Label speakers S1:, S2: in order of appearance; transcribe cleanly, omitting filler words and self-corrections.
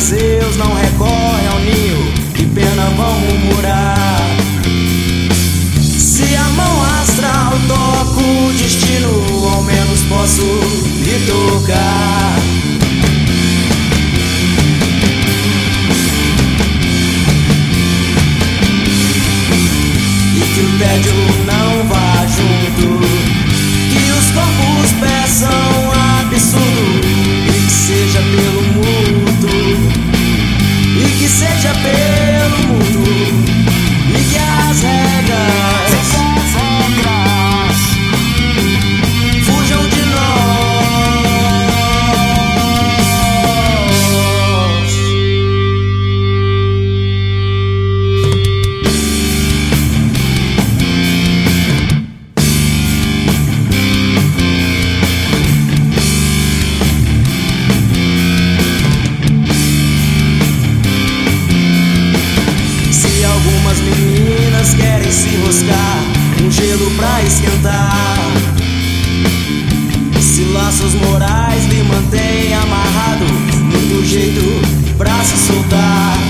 S1: fariseus não recorrem ao ninho, que pena vão murmurar. Se a mão astral toca o destino, ao menos posso lhe tocar. E que o tédio não vá junto, que os corpos peçam absurdo, e que seja pelo mundo, e que seja pelo mundo, e que as regras fujam de nós. Se algumas meninas querem se enroscar, um gelo pra esquentar, se laços morais lhe mantêm amarrado, muito jeito pra se soltar.